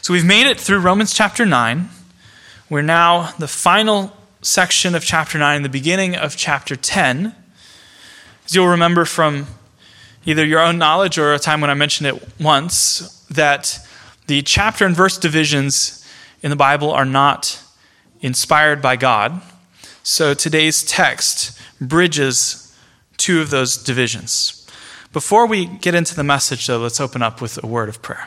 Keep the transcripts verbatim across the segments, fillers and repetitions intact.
So we've made it through Romans chapter nine. We're now the final section of chapter nine, the beginning of chapter ten. As you'll remember from either your own knowledge or a time when I mentioned it once, that the chapter and verse divisions in the Bible are not inspired by God. So today's text bridges two of those divisions. Before we get into the message, though, let's open up with a word of prayer.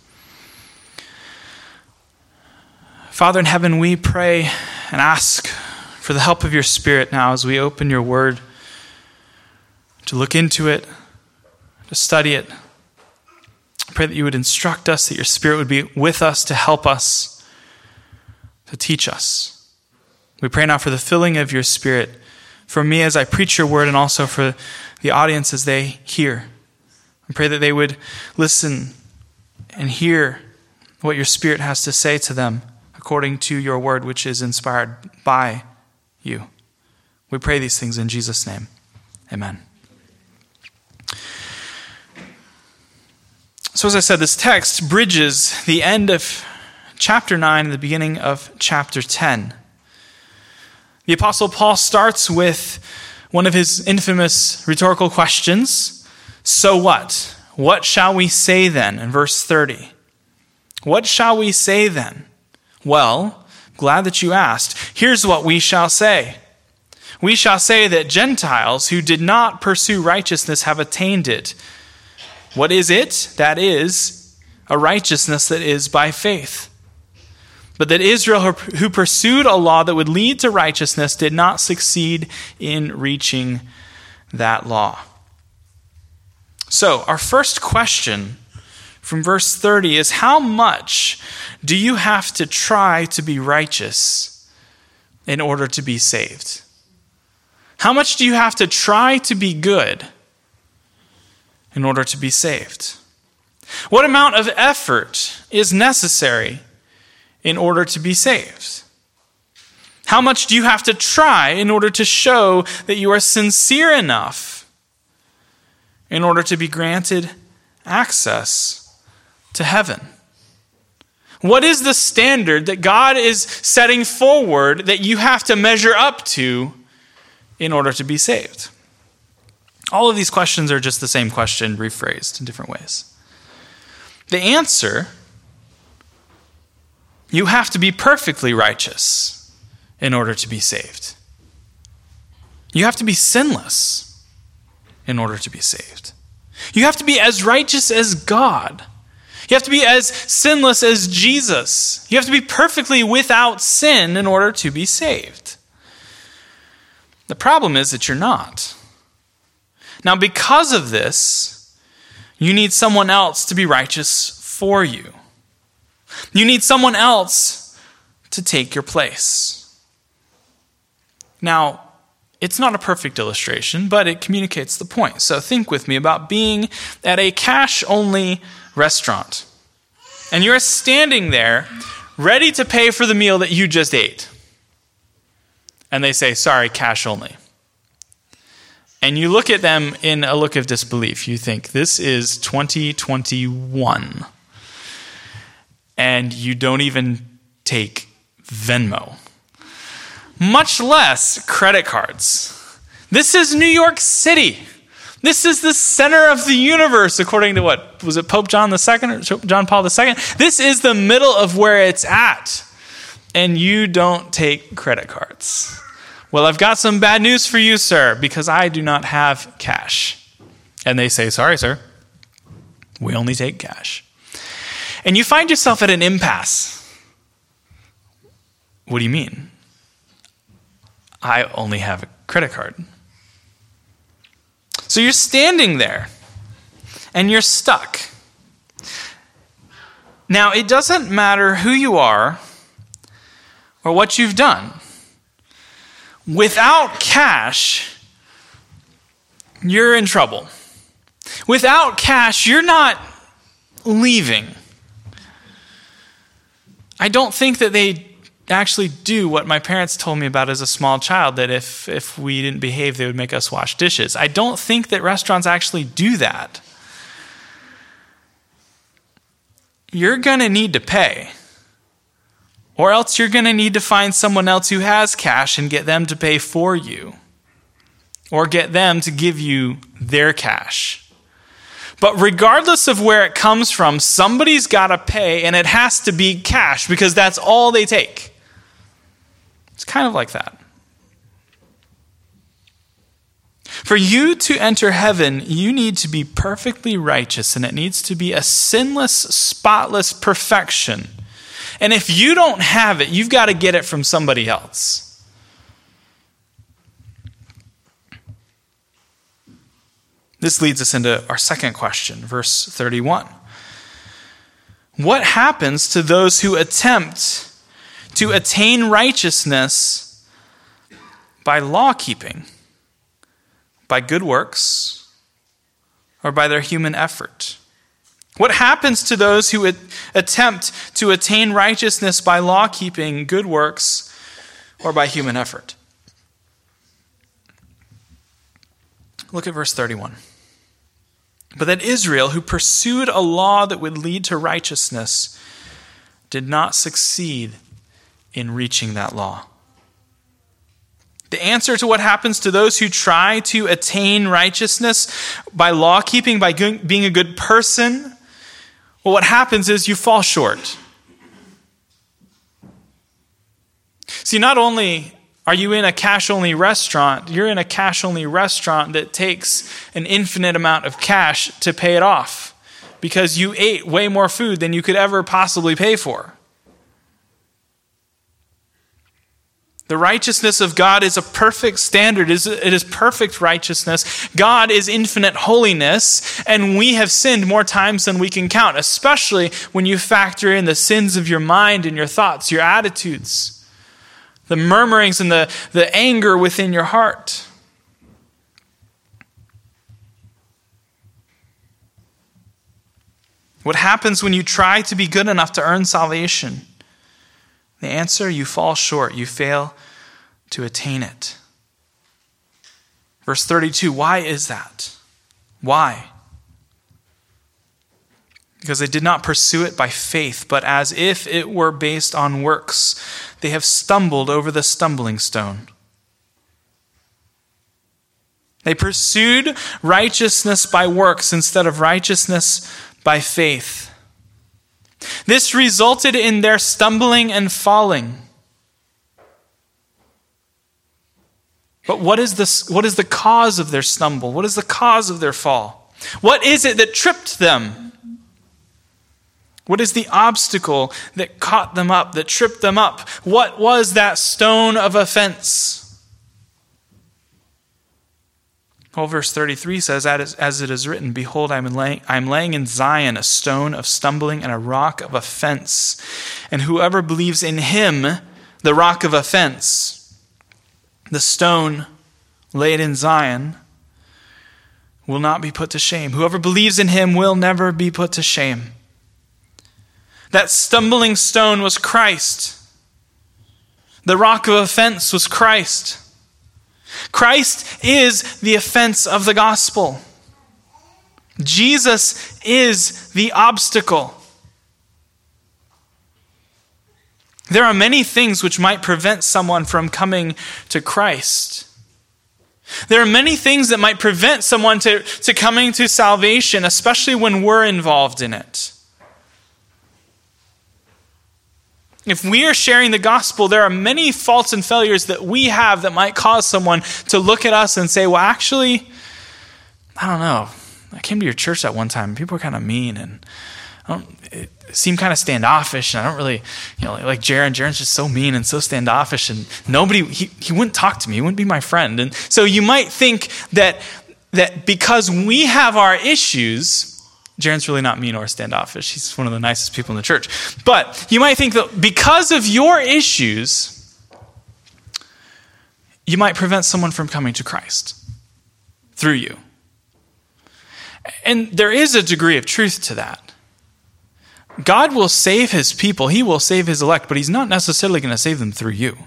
Father in heaven, we pray and ask for the help of your Spirit now as we open your word, to look into it, to study it. I pray that you would instruct us, that your Spirit would be with us to help us, to teach us. We pray now for the filling of your Spirit for me as I preach your word, and also for the audience as they hear. I pray that they would listen and hear what your Spirit has to say to them according to your word, which is inspired by you. We pray these things in Jesus' name. Amen. So as I said, this text bridges the end of chapter nine and the beginning of chapter ten. The Apostle Paul starts with one of his infamous rhetorical questions. So what? What shall we say then? In verse thirty. What shall we say then? Well, glad that you asked. Here's what we shall say. We shall say that Gentiles who did not pursue righteousness have attained it. What is it? That is a righteousness that is by faith. But that Israel, who pursued a law that would lead to righteousness, did not succeed in reaching that law. So, our first question from verse thirty is, how much do you have to try to be righteous in order to be saved? How much do you have to try to be good in order to be saved? What amount of effort is necessary in order to be saved? How much do you have to try in order to show that you are sincere enough in order to be granted access to heaven? What is the standard that God is setting forward that you have to measure up to in order to be saved? All of these questions are just the same question rephrased in different ways. The answer: you have to be perfectly righteous in order to be saved. You have to be sinless in order to be saved. You have to be as righteous as God. You have to be as sinless as Jesus. You have to be perfectly without sin in order to be saved. The problem is that you're not. Now, because of this, you need someone else to be righteous for you. You need someone else to take your place. Now, it's not a perfect illustration, but it communicates the point. So think with me about being at a cash-only restaurant. And you're standing there, ready to pay for the meal that you just ate. And they say, sorry, cash only. And you look at them in a look of disbelief. You think, this is twenty twenty-one. And you don't even take Venmo, much less credit cards. This is New York City. This is the center of the universe, according to what? Was it Pope John the Second or John Paul the Second? This is the middle of where it's at. And you don't take credit cards. Well, I've got some bad news for you, sir, because I do not have cash. And they say, sorry, sir, we only take cash. And you find yourself at an impasse. What do you mean? I only have a credit card. So you're standing there, and you're stuck. Now, it doesn't matter who you are or what you've done. Without cash, you're in trouble. Without cash, you're not leaving. I don't think that they actually do what my parents told me about as a small child, that if, if we didn't behave, they would make us wash dishes. I don't think that restaurants actually do that. you're going to need to pay. Or else you're going to need to find someone else who has cash and get them to pay for you. Or get them to give you their cash. But regardless of where it comes from, somebody's got to pay, and it has to be cash because that's all they take. It's kind of like that. For you to enter heaven, you need to be perfectly righteous, and it needs to be a sinless, spotless perfection. And if you don't have it, you've got to get it from somebody else. This leads us into our second question, verse thirty-one. What happens to those who attempt to attain righteousness by law keeping, by good works, or by their human effort? What happens to those who attempt to attain righteousness by law keeping, good works, or by human effort? Look at verse thirty-one. But that Israel, who pursued a law that would lead to righteousness, did not succeed in reaching that law. The answer to what happens to those who try to attain righteousness by law keeping, by being a good person, well, what happens is you fall short. See, not only are you in a cash-only restaurant, you're in a cash-only restaurant that takes an infinite amount of cash to pay it off because you ate way more food than you could ever possibly pay for. The righteousness of God is a perfect standard. It is perfect righteousness. God is infinite holiness, and we have sinned more times than we can count, especially when you factor in the sins of your mind and your thoughts, your attitudes, the murmurings and the, the anger within your heart. What happens when you try to be good enough to earn salvation? The answer, you fall short. You fail to attain it. Verse thirty-two, why is that? Why? Because they did not pursue it by faith, but as if it were based on works. They have stumbled over the stumbling stone. They pursued righteousness by works instead of righteousness by faith. This resulted in their stumbling and falling. But what is this, what is the cause of their stumble? What is the cause of their fall? What is it that tripped them? What is the obstacle that caught them up, that tripped them up? What was that stone of offense? Well, verse thirty-three says, as it is written, behold, I am laying, I am laying in Zion a stone of stumbling and a rock of offense. And whoever believes in him, the rock of offense, the stone laid in Zion, will not be put to shame. Whoever believes in him will never be put to shame. That stumbling stone was Christ. The rock of offense was Christ. Christ is the offense of the gospel. Jesus is the obstacle. There are many things which might prevent someone from coming to Christ. There are many things that might prevent someone to, to coming to salvation, especially when we're involved in it. If we are sharing the gospel, there are many faults and failures that we have that might cause someone to look at us and say, well, actually, I don't know. I came to your church that one time. People were kind of mean and I don't, it seemed kind of standoffish. And I don't really, you know, like Jaron. Jaron's just so mean and so standoffish. And nobody, he, he wouldn't talk to me. He wouldn't be my friend. And so you might think that that because we have our issues, Jaron's really not mean or standoffish. He's one of the nicest people in the church. But you might think that because of your issues, you might prevent someone from coming to Christ through you. And there is a degree of truth to that. God will save his people. He will save his elect, but he's not necessarily going to save them through you.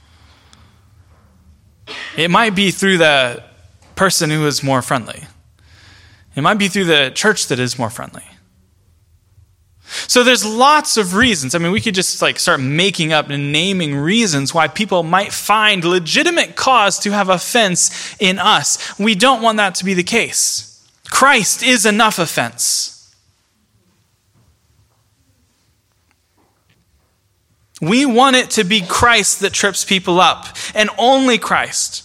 It might be through the person who is more friendly. It might be through the church that is more friendly. So there's lots of reasons. I mean, we could just like start making up and naming reasons why people might find legitimate cause to have offense in us. We don't want that to be the case. Christ is enough offense. We want it to be Christ that trips people up, and only Christ.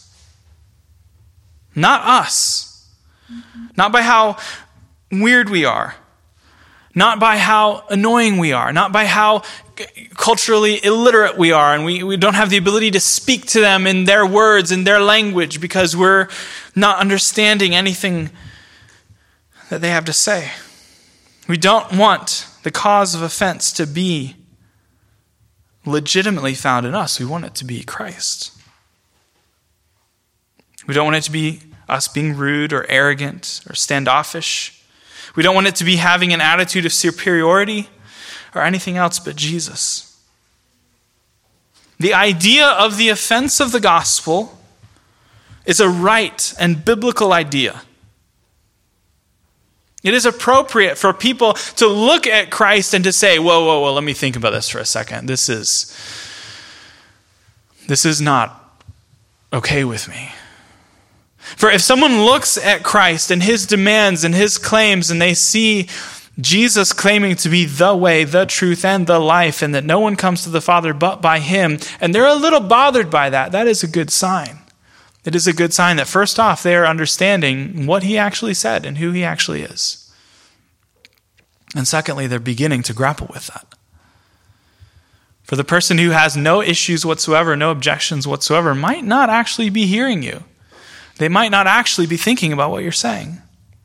Not us. Not by how weird we are. Not by how annoying we are. Not by how culturally illiterate we are and we, we don't have the ability to speak to them in their words, in their language, because we're not understanding anything that they have to say. We don't want the cause of offense to be legitimately found in us. We want it to be Christ. We don't want it to be us being rude or arrogant or standoffish. We don't want it to be having an attitude of superiority or anything else but Jesus. The idea of the offense of the gospel is a right and biblical idea. It is appropriate for people to look at Christ and to say, whoa, whoa, whoa, let me think about this for a second. This is, this is not okay with me. For if someone looks at Christ and his demands and his claims and they see Jesus claiming to be the way, the truth, and the life, and that no one comes to the Father but by him, and they're a little bothered by that, that is a good sign. It is a good sign that first off, they are understanding what he actually said and who he actually is. And secondly, they're beginning to grapple with that. For the person who has no issues whatsoever, no objections whatsoever, might not actually be hearing you. They might not actually be thinking about what you're saying.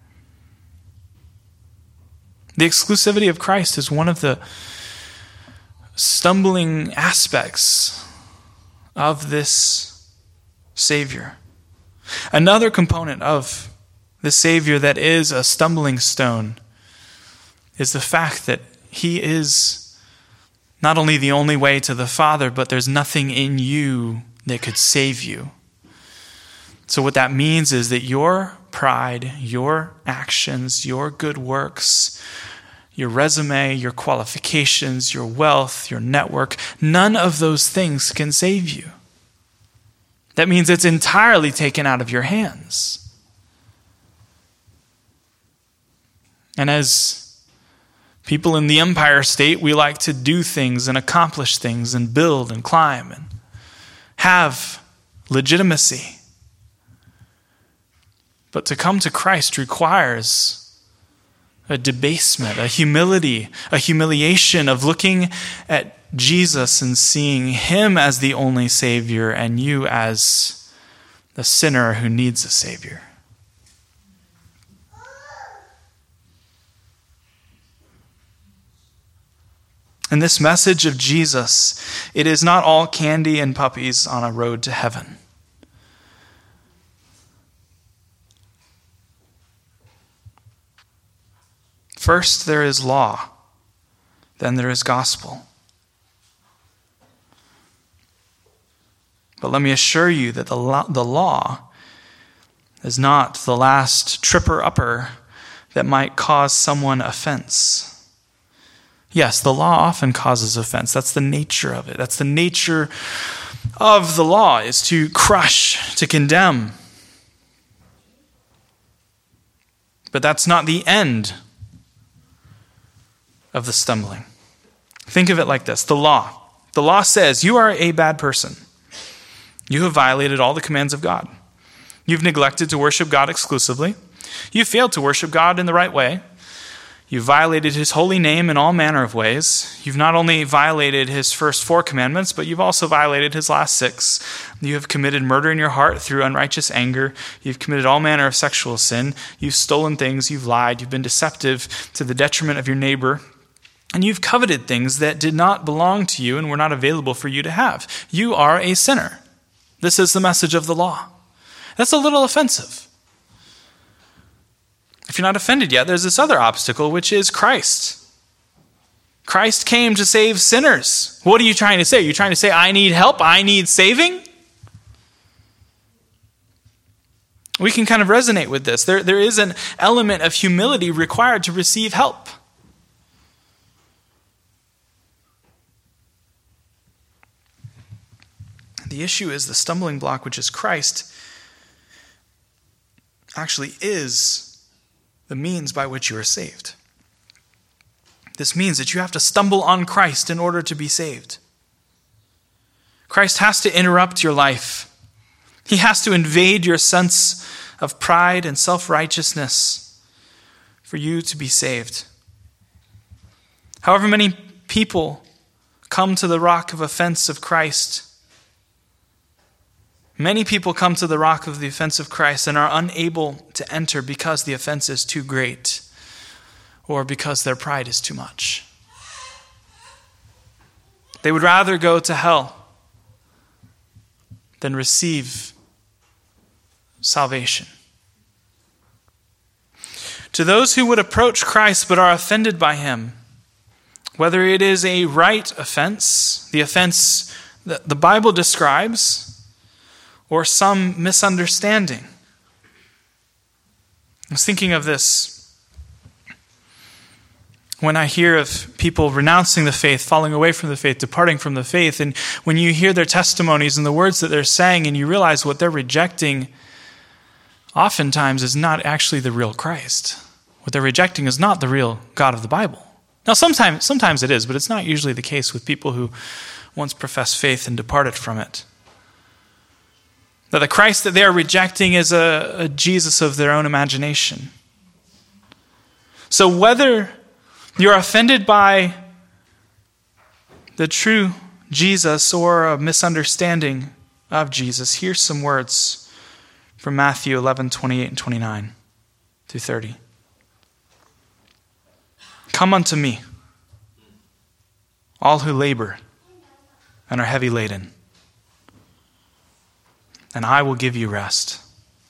The exclusivity of Christ is one of the stumbling aspects of this Savior. Another component of the Savior that is a stumbling stone is the fact that he is not only the only way to the Father, but there's nothing in you that could save you. So what that means is that your pride, your actions, your good works, your resume, your qualifications, your wealth, your network, none of those things can save you. That means it's entirely taken out of your hands. And as people in the Empire State, we like to do things and accomplish things and build and climb and have legitimacy. But to come to Christ requires a debasement, a humility, a humiliation of looking at Jesus and seeing him as the only Savior and you as the sinner who needs a Savior. In this message of Jesus, it is not all candy and puppies on a road to heaven. First, there is law. Then there is gospel. But let me assure you that the law, the law is not the last tripper-upper that might cause someone offense. Yes, the law often causes offense. That's the nature of it. That's the nature of the law, is to crush, to condemn. But that's not the end of the stumbling. Think of it like this. The law. The law says you are a bad person. You have violated all the commands of God. You've neglected to worship God exclusively. You've failed to worship God in the right way. You've violated his holy name in all manner of ways. You've not only violated his first four commandments, but you've also violated his last six. You have committed murder in your heart through unrighteous anger. You've committed all manner of sexual sin. You've stolen things. You've lied. You've been deceptive to the detriment of your neighbor. And you've coveted things that did not belong to you and were not available for you to have. You are a sinner. This is the message of the law. That's a little offensive. If you're not offended yet, there's this other obstacle, which is Christ. Christ came to save sinners. What are you trying to say? You're trying to say, I need help, I need saving? We can kind of resonate with this. There, there is an element of humility required to receive help. The issue is the stumbling block, which is Christ, actually is the means by which you are saved. This means that you have to stumble on Christ in order to be saved. Christ has to interrupt your life. He has to invade your sense of pride and self-righteousness for you to be saved. However many people come to the rock of offense of Christ, many people come to the rock of the offense of Christ and are unable to enter because the offense is too great or because their pride is too much. They would rather go to hell than receive salvation. To those who would approach Christ but are offended by him, whether it is a right offense, the offense that the Bible describes, or some misunderstanding. I was thinking of this when I hear of people renouncing the faith, falling away from the faith, departing from the faith, and when you hear their testimonies and the words that they're saying, and you realize what they're rejecting oftentimes is not actually the real Christ. What they're rejecting is not the real God of the Bible. Now, sometimes, sometimes it is, but it's not usually the case with people who once professed faith and departed from it. That the Christ that they are rejecting is a, a Jesus of their own imagination. So whether you're offended by the true Jesus or a misunderstanding of Jesus, here's some words from Matthew eleven, twenty-eight and twenty-nine through thirty. Come unto me, all who labor and are heavy laden, and I will give you rest.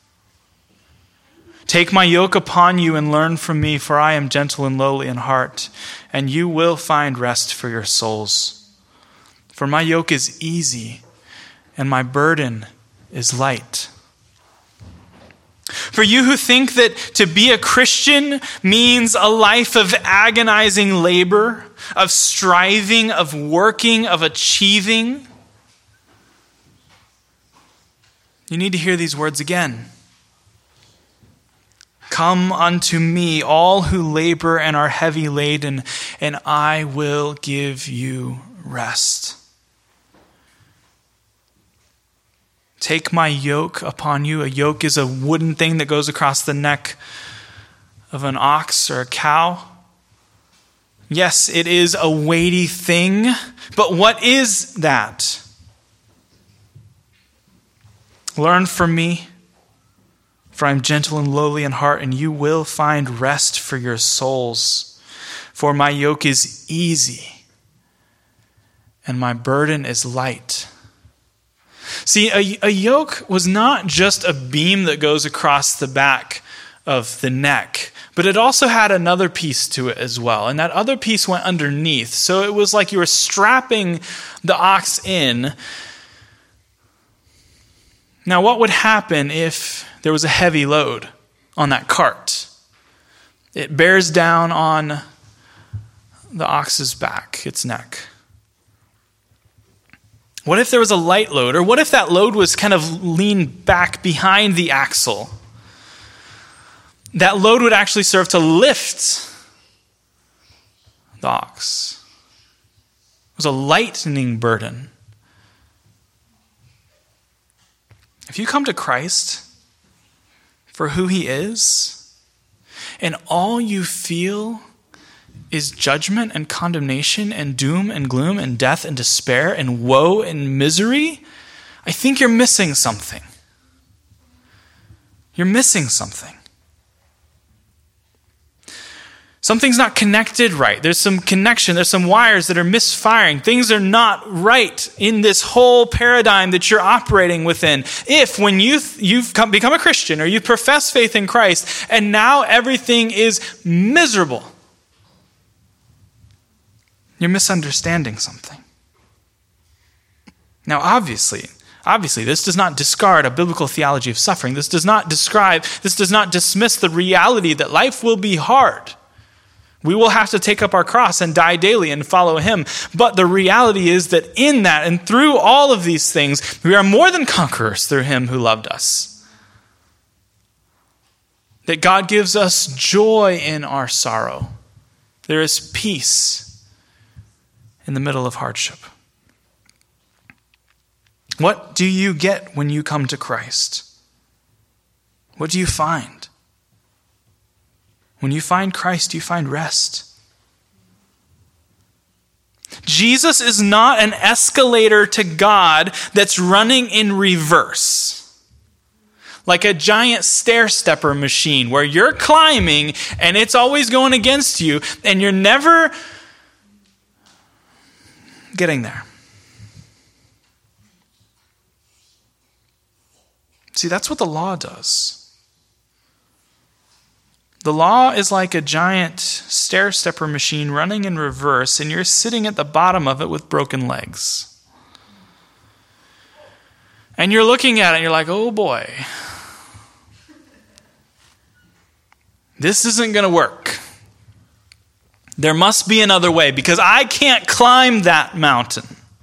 Take my yoke upon you and learn from me, for I am gentle and lowly in heart, and you will find rest for your souls. For my yoke is easy, and my burden is light. For you who think that to be a Christian means a life of agonizing labor, of striving, of working, of achieving, you need to hear these words again. Come unto me, all who labor and are heavy laden, and I will give you rest. Take my yoke upon you. A yoke is a wooden thing that goes across the neck of an ox or a cow. Yes, it is a weighty thing, but what is that? Learn from me, for I am gentle and lowly in heart, and you will find rest for your souls. For my yoke is easy, and my burden is light. See, a, a yoke was not just a beam that goes across the back of the neck, but it also had another piece to it as well. And that other piece went underneath. So it was like you were strapping the ox in. Now, what would happen if there was a heavy load on that cart? It bears down on the ox's back, its neck. What if there was a light load? Or what if that load was kind of leaned back behind the axle? That load would actually serve to lift the ox. It was a lightening burden. If you come to Christ for who he is, and all you feel is judgment and condemnation and doom and gloom and death and despair and woe and misery, I think you're missing something. You're missing something. Something's not connected right. There's some connection. There's some wires that are misfiring. Things are not right in this whole paradigm that you're operating within. If when you th- you've come, become a Christian or you profess faith in Christ and now everything is miserable, you're misunderstanding something. Now, obviously, obviously, this does not discard a biblical theology of suffering. This does not describe, this does not dismiss the reality that life will be hard. We will have to take up our cross and die daily and follow him. But the reality is that in that and through all of these things, we are more than conquerors through him who loved us. That God gives us joy in our sorrow. There is peace in the middle of hardship. What do you get when you come to Christ? What do you find? When you find Christ, you find rest. Jesus is not an escalator to God that's running in reverse. Like a giant stair-stepper machine where you're climbing and it's always going against you and you're never getting there. See, that's what the law does. The law is like a giant stair-stepper machine running in reverse, and you're sitting at the bottom of it with broken legs. And you're looking at it, and you're like, oh boy, this isn't going to work. There must be another way, because I can't climb that mountain.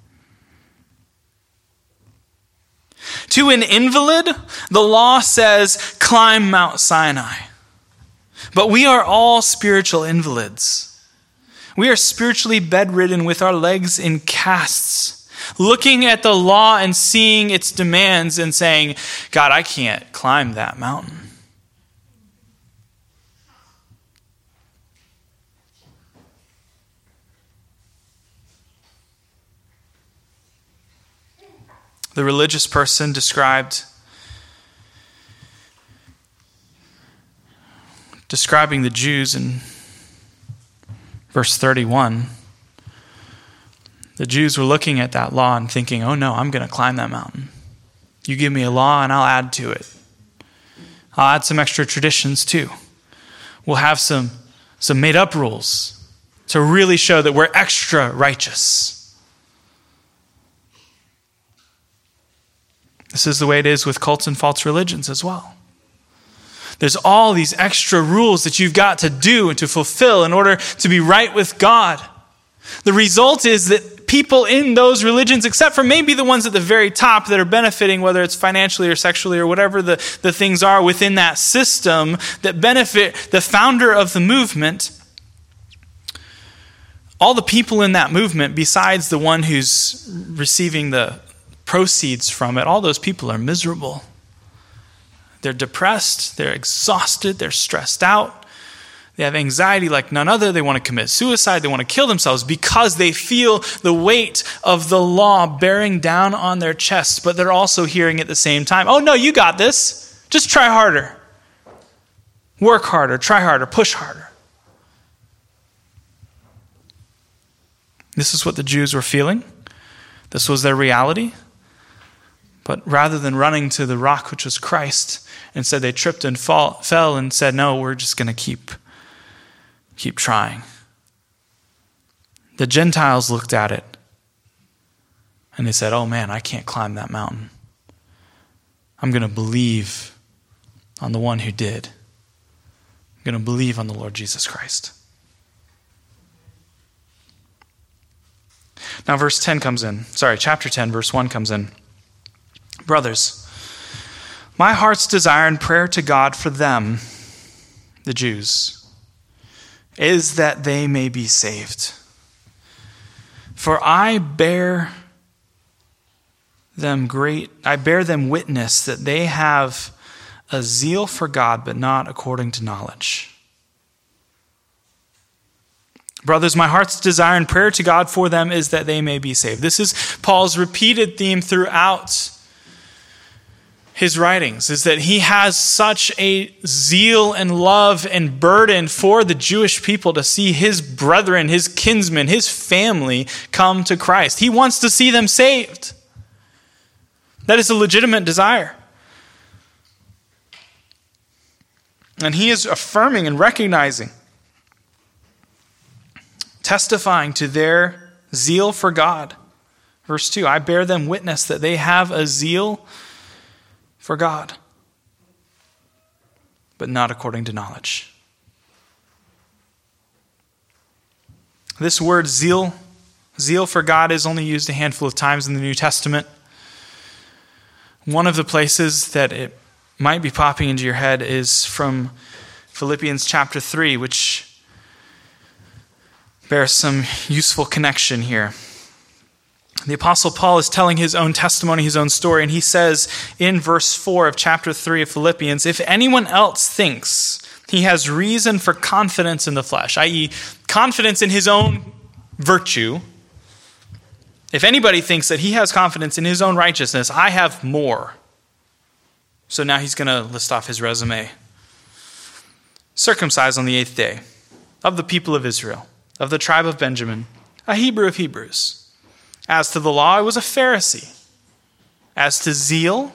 To an invalid, the law says, climb Mount Sinai. But we are all spiritual invalids. We are spiritually bedridden with our legs in casts, looking at the law and seeing its demands and saying, God, I can't climb that mountain. The religious person described describing the Jews in verse thirty-one. The Jews were looking at that law and thinking, oh no, I'm going to climb that mountain. You give me a law and I'll add to it. I'll add some extra traditions too. We'll have some, some made up rules to really show that we're extra righteous. This is the way it is with cults and false religions as well. There's all these extra rules that you've got to do and to fulfill in order to be right with God. The result is that people in those religions, except for maybe the ones at the very top that are benefiting, whether it's financially or sexually or whatever the, the things are within that system that benefit the founder of the movement, all the people in that movement, besides the one who's receiving the proceeds from it, all those people are miserable. They're depressed, they're exhausted, they're stressed out. They have anxiety like none other. They want to commit suicide, they want to kill themselves because they feel the weight of the law bearing down on their chests, but they're also hearing at the same time, oh no, you got this. Just try harder. Work harder, try harder, push harder. This is what the Jews were feeling. This was their reality. But rather than running to the rock, which was Christ, instead they tripped and fall, fell and said, no, we're just going to keep, keep trying. The Gentiles looked at it and they said, oh man, I can't climb that mountain. I'm going to believe on the one who did. I'm going to believe on the Lord Jesus Christ. Now verse ten comes in. Sorry, chapter ten, verse one comes in. Brothers, my heart's desire and prayer to God for them, the Jews, is that they may be saved. For I bear them great, I bear them witness that they have a zeal for God, but not according to knowledge. Brothers, my heart's desire and prayer to God for them is that they may be saved. This is Paul's repeated theme throughout his writings, is that he has such a zeal and love and burden for the Jewish people to see his brethren, his kinsmen, his family come to Christ. He wants to see them saved. That is a legitimate desire. And he is affirming and recognizing, testifying to their zeal for God. Verse two, I bear them witness that they have a zeal for God, but not according to knowledge. This word zeal, zeal for God, is only used a handful of times in the New Testament. One of the places that it might be popping into your head is from Philippians chapter three, which bears some useful connection here. The Apostle Paul is telling his own testimony, his own story, and he says in verse four of chapter three of Philippians, if anyone else thinks he has reason for confidence in the flesh, that is confidence in his own virtue, if anybody thinks that he has confidence in his own righteousness, I have more. So now he's going to list off his resume. Circumcised on the eighth day, of the people of Israel, of the tribe of Benjamin, a Hebrew of Hebrews. As to the law, I was a Pharisee. As to zeal,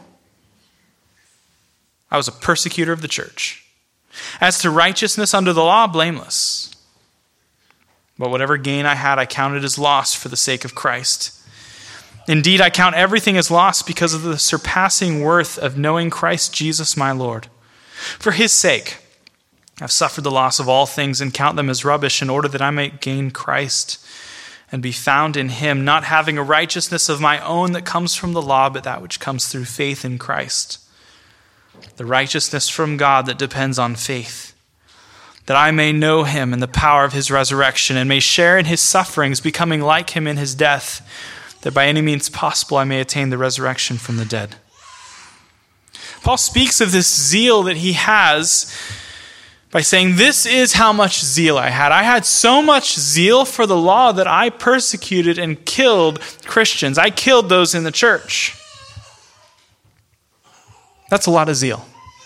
I was a persecutor of the church. As to righteousness under the law, blameless. But whatever gain I had, I counted as loss for the sake of Christ. Indeed, I count everything as loss because of the surpassing worth of knowing Christ Jesus my Lord. For his sake, I've suffered the loss of all things and count them as rubbish in order that I may gain Christ and be found in him, not having a righteousness of my own that comes from the law, but that which comes through faith in Christ. The righteousness from God that depends on faith, that I may know him and the power of his resurrection and may share in his sufferings, becoming like him in his death, that by any means possible I may attain the resurrection from the dead. Paul speaks of this zeal that he has by saying, this is how much zeal I had. I had so much zeal for the law that I persecuted and killed Christians. I killed those in the church. That's a lot of zeal.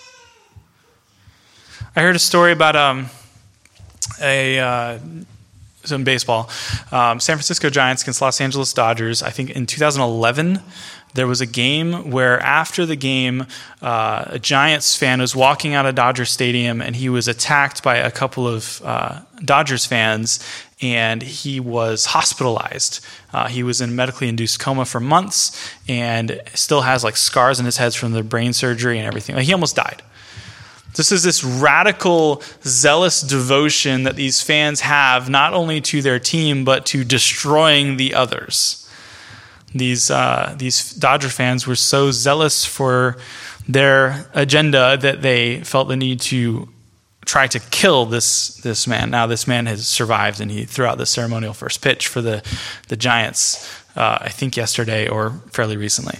I heard a story about um, a uh, some baseball. Um, San Francisco Giants against Los Angeles Dodgers. I think in two thousand eleven, there was a game where after the game, uh, a Giants fan was walking out of Dodger Stadium and he was attacked by a couple of uh, Dodgers fans and he was hospitalized. Uh, he was in a medically induced coma for months and still has like scars on his head from the brain surgery and everything. Like, he almost died. This is this radical, zealous devotion that these fans have not only to their team but to destroying the others. These uh, these Dodger fans were so zealous for their agenda that they felt the need to try to kill this this man. Now this man has survived, and he threw out the ceremonial first pitch for the the Giants, uh, I think yesterday or fairly recently.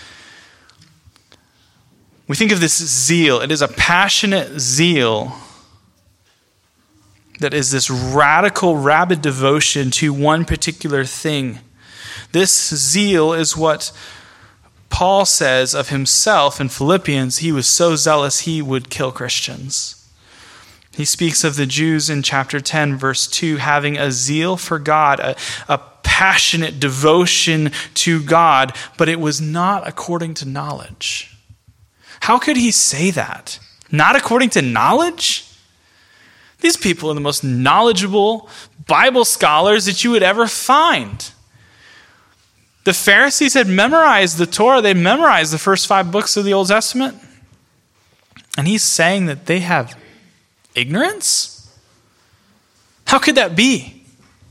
We think of this zeal. It is a passionate zeal that is this radical, rabid devotion to one particular thing. This zeal is what Paul says of himself in Philippians. He was so zealous he would kill Christians. He speaks of the Jews in chapter ten, verse two, having a zeal for God, a, a passionate devotion to God, but it was not according to knowledge. How could he say that? Not according to knowledge? These people are the most knowledgeable Bible scholars that you would ever find. The Pharisees had memorized the Torah. They memorized the first five books of the Old Testament. And he's saying that they have ignorance? How could that be?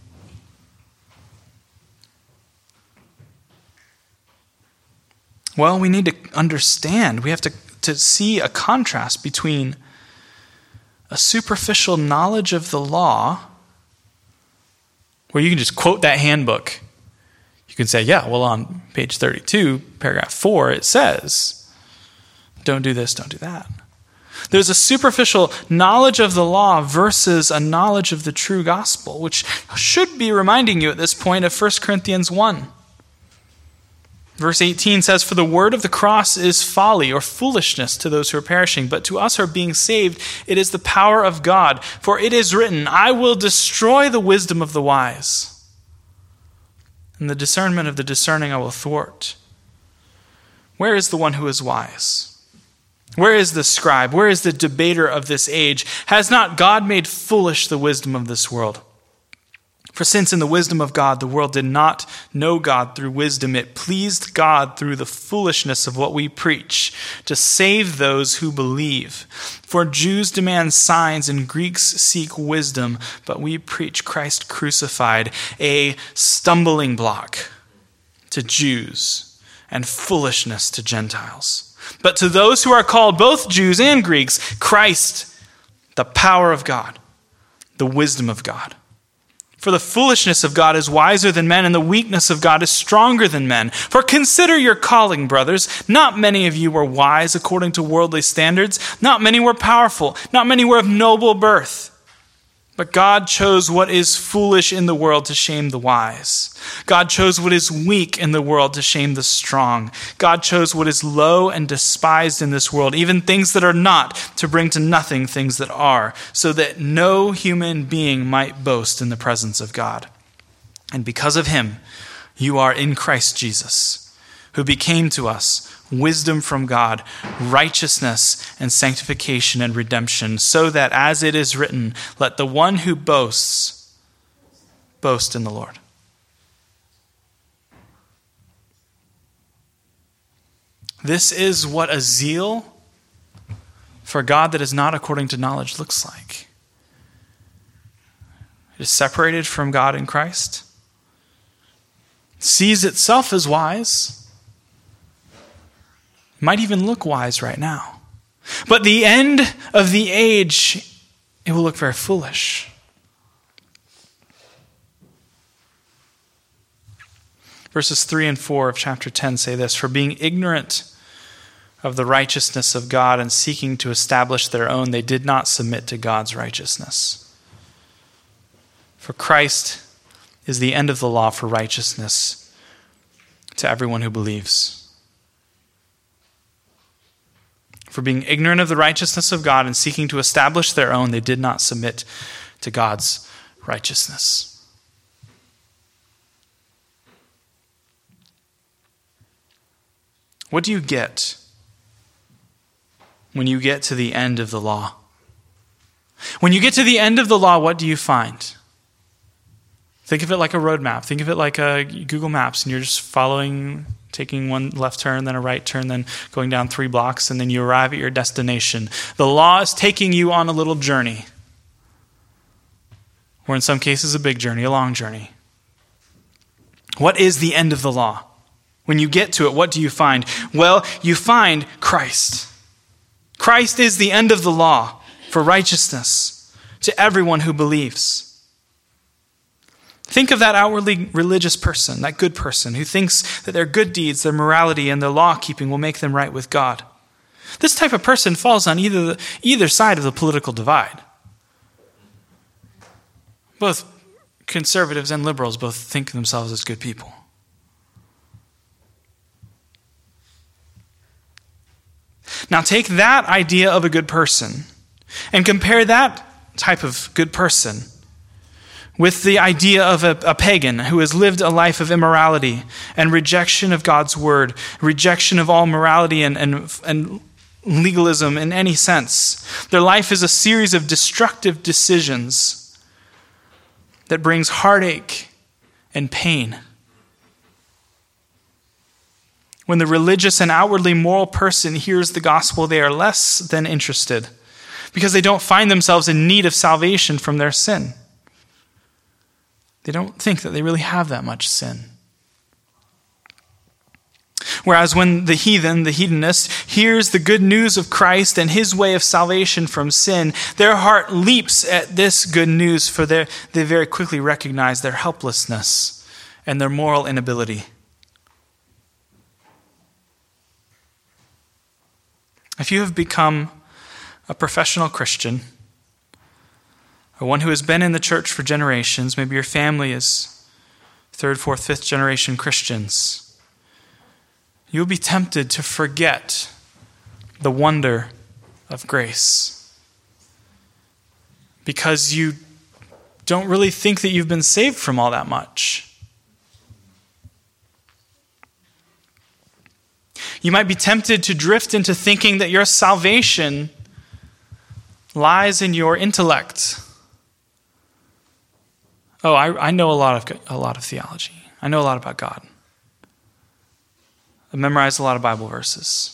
Well, we need to understand. We have to, to see a contrast between a superficial knowledge of the law, where you can just quote that handbook. You can say, yeah, well, on page thirty-two, paragraph four, it says, don't do this, don't do that. There's a superficial knowledge of the law versus a knowledge of the true gospel, which should be reminding you at this point of First Corinthians one. Verse eighteen says, for the word of the cross is folly or foolishness to those who are perishing, but to us who are being saved, it is the power of God. For it is written, I will destroy the wisdom of the wise, and the discernment of the discerning I will thwart. Where is the one who is wise? Where is the scribe? Where is the debater of this age? Has not God made foolish the wisdom of this world? For since in the wisdom of God, the world did not know God through wisdom, it pleased God through the foolishness of what we preach to save those who believe. For Jews demand signs and Greeks seek wisdom, but we preach Christ crucified, a stumbling block to Jews and foolishness to Gentiles. But to those who are called, both Jews and Greeks, Christ, the power of God, the wisdom of God. For the foolishness of God is wiser than men, and the weakness of God is stronger than men. For consider your calling, brothers. Not many of you were wise according to worldly standards. Not many were powerful. Not many were of noble birth. But God chose what is foolish in the world to shame the wise. God chose what is weak in the world to shame the strong. God chose what is low and despised in this world, even things that are not, to bring to nothing things that are, so that no human being might boast in the presence of God. And because of him, you are in Christ Jesus, who became to us wisdom from God, righteousness and sanctification and redemption, so that, as it is written, let the one who boasts boast in the Lord. This is what a zeal for God that is not according to knowledge looks like. It is separated from God in Christ, sees itself as wise, might even look wise right now. But the end of the age, it will look very foolish. Verses three and four of chapter ten say this: for being ignorant of the righteousness of God and seeking to establish their own, they did not submit to God's righteousness. For Christ is the end of the law for righteousness to everyone who believes. For being ignorant of the righteousness of God and seeking to establish their own, they did not submit to God's righteousness. What do you get when you get to the end of the law? When you get to the end of the law, what do you find? Think of it like a roadmap. Think of it like a Google Maps, and you're just following, taking one left turn, then a right turn, then going down three blocks, and then you arrive at your destination. The law is taking you on a little journey, or in some cases a big journey, a long journey. What is the end of the law? When you get to it, what do you find? Well, you find Christ. Christ is the end of the law for righteousness to everyone who believes. Think of that outwardly religious person, that good person who thinks that their good deeds, their morality, and their law-keeping will make them right with God. This type of person falls on either, either side of the political divide. Both conservatives and liberals both think of themselves as good people. Now take that idea of a good person and compare that type of good person with the idea of a, a pagan who has lived a life of immorality and rejection of God's word, rejection of all morality and, and, and legalism in any sense. Their life is a series of destructive decisions that brings heartache and pain. When the religious and outwardly moral person hears the gospel, they are less than interested because they don't find themselves in need of salvation from their sin. They don't think that they really have that much sin. Whereas when the heathen, the hedonist, hears the good news of Christ and his way of salvation from sin, their heart leaps at this good news, for they very quickly recognize their helplessness and their moral inability. If you have become a professional Christian, or one who has been in the church for generations, maybe your family is third, fourth, fifth generation Christians, you'll be tempted to forget the wonder of grace because you don't really think that you've been saved from all that much. You might be tempted to drift into thinking that your salvation lies in your intellect oh, I, I know a lot of a lot of theology. I know a lot about God. I've memorized a lot of Bible verses.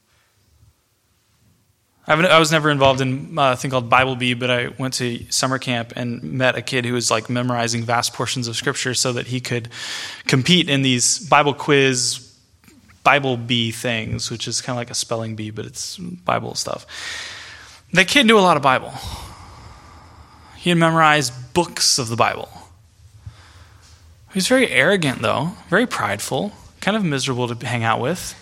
I, I was never involved in a thing called Bible Bee, but I went to summer camp and met a kid who was like memorizing vast portions of Scripture so that he could compete in these Bible quiz, Bible Bee things, which is kind of like a spelling bee, but it's Bible stuff. That kid knew a lot of Bible. He had memorized books of the Bible. He was very arrogant, though, very prideful, kind of miserable to hang out with.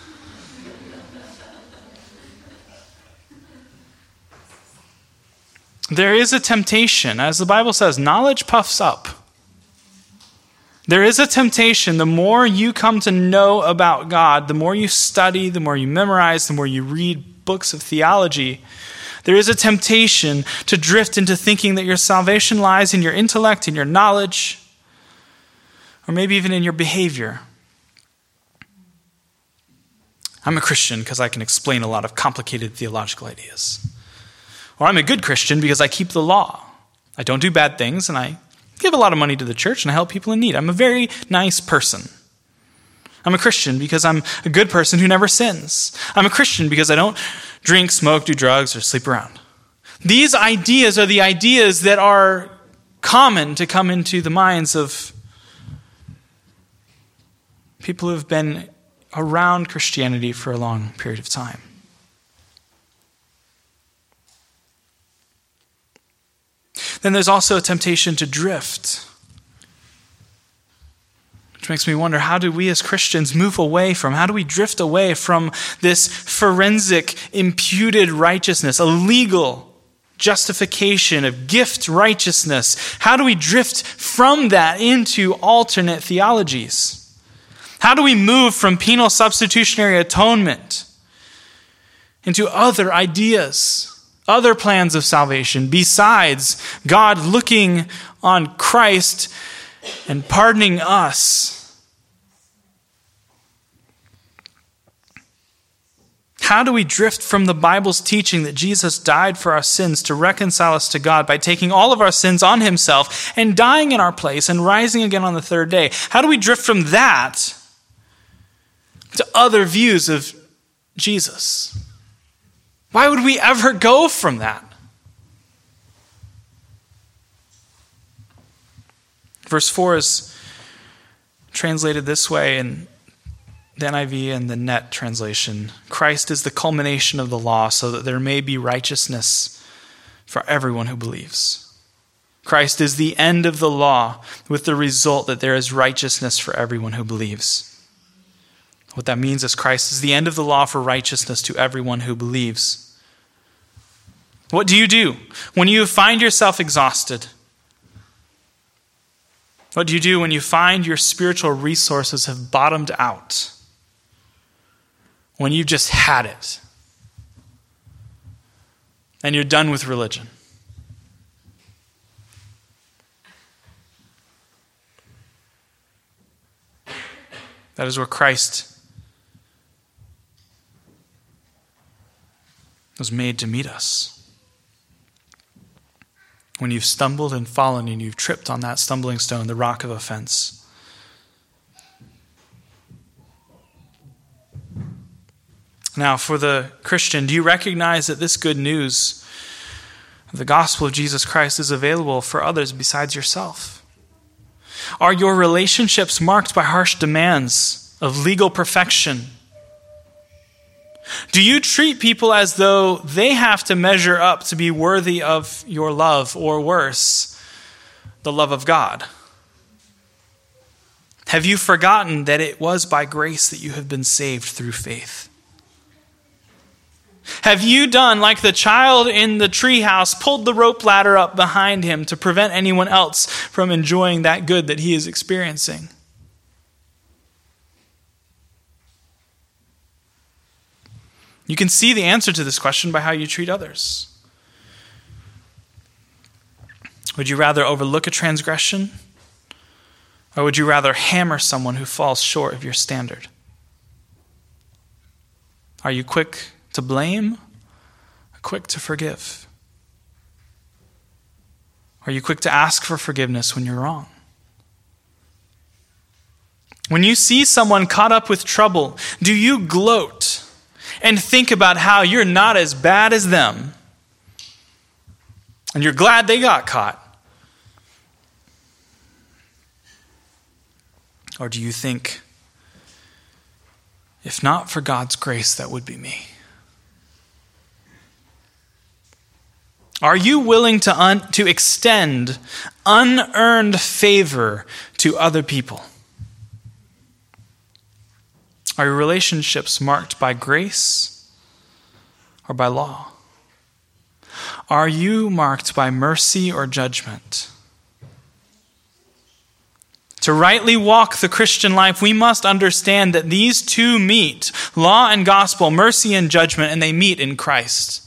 There is a temptation, as the Bible says, knowledge puffs up. There is a temptation, the more you come to know about God, the more you study, the more you memorize, the more you read books of theology, there is a temptation to drift into thinking that your salvation lies in your intellect, in your knowledge, or maybe even in your behavior. I'm a Christian because I can explain a lot of complicated theological ideas. Or I'm a good Christian because I keep the law. I don't do bad things, and I give a lot of money to the church, and I help people in need. I'm a very nice person. I'm a Christian because I'm a good person who never sins. I'm a Christian because I don't drink, smoke, do drugs, or sleep around. These ideas are the ideas that are common to come into the minds of people who have been around Christianity for a long period of time. Then there's also a temptation to drift, which makes me wonder, how do we as Christians move away from, how do we drift away from this forensic, imputed righteousness, a legal justification of gift righteousness? How do we drift from that into alternate theologies? How do we move from penal substitutionary atonement into other ideas? Other plans of salvation besides God looking on Christ and pardoning us? How do we drift from the Bible's teaching that Jesus died for our sins to reconcile us to God by taking all of our sins on himself and dying in our place and rising again on the third day? How do we drift from that to other views of Jesus? Why would we ever go from that? Verse four is translated this way in the N I V and the Net translation. Christ is the culmination of the law so that there may be righteousness for everyone who believes. Christ is the end of the law with the result that there is righteousness for everyone who believes. What that means is Christ is the end of the law for righteousness to everyone who believes. What do you do when you find yourself exhausted? What do you do when you find your spiritual resources have bottomed out? When you've just had it and you're done with religion? That is where Christ was made to meet us. When you've stumbled and fallen and you've tripped on that stumbling stone, the rock of offense. Now, for the Christian, do you recognize that this good news, the gospel of Jesus Christ, is available for others besides yourself? Are your relationships marked by harsh demands of legal perfection? Do you treat people as though they have to measure up to be worthy of your love, or worse, the love of God? Have you forgotten that it was by grace that you have been saved through faith? Have you done like the child in the treehouse, pulled the rope ladder up behind him to prevent anyone else from enjoying that good that he is experiencing? You can see the answer to this question by how you treat others. Would you rather overlook a transgression, or would you rather hammer someone who falls short of your standard? Are you quick to blame, or quick to forgive? Are you quick to ask for forgiveness when you're wrong? When you see someone caught up with trouble, do you gloat and think about how you're not as bad as them and you're glad they got caught? Or do you think, if not for God's grace, that would be me? Are you willing to un- to extend unearned favor to other people? Are your relationships marked by grace or by law? Are you marked by mercy or judgment? To rightly walk the Christian life, we must understand that these two meet, law and gospel, mercy and judgment, and they meet in Christ.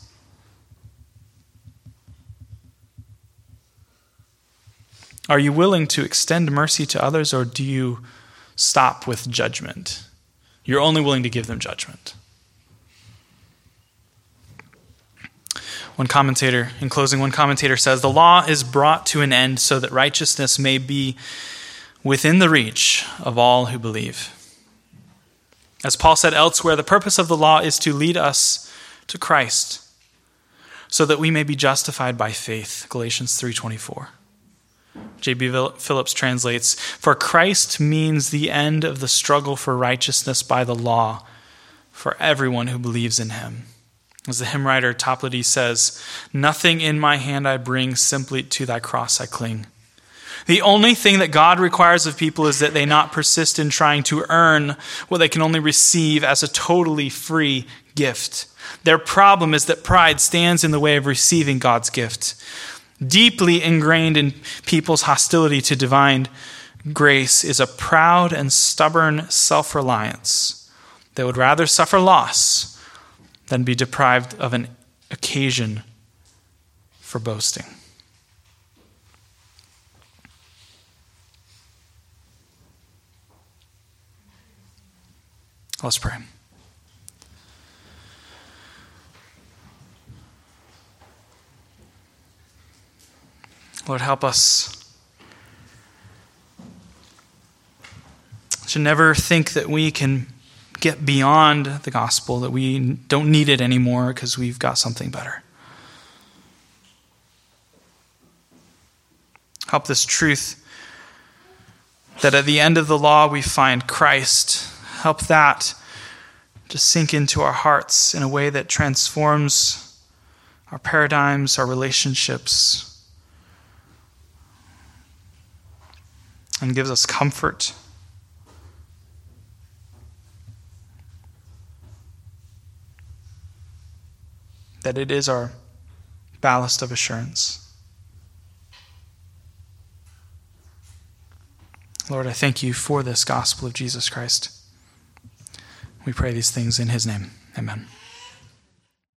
Are you willing to extend mercy to others, or do you stop with judgment? You're only willing to give them judgment. One commentator, in closing, one commentator says, the law is brought to an end so that righteousness may be within the reach of all who believe. As Paul said elsewhere, the purpose of the law is to lead us to Christ so that we may be justified by faith. Galatians three twenty-four. J B Phillips translates, for Christ means the end of the struggle for righteousness by the law for everyone who believes in him. As the hymn writer Toplady says, nothing in my hand I bring, simply to thy cross I cling. The only thing that God requires of people is that they not persist in trying to earn what they can only receive as a totally free gift. Their problem is that pride stands in the way of receiving God's gift. Deeply ingrained in people's hostility to divine grace is a proud and stubborn self-reliance that would rather suffer loss than be deprived of an occasion for boasting. Let's pray. Lord, help us to never think that we can get beyond the gospel, that we don't need it anymore because we've got something better. Help this truth that at the end of the law we find Christ. Help that to sink into our hearts in a way that transforms our paradigms, our relationships, and gives us comfort. That it is our ballast of assurance. Lord, I thank you for this gospel of Jesus Christ. We pray these things in his name. Amen.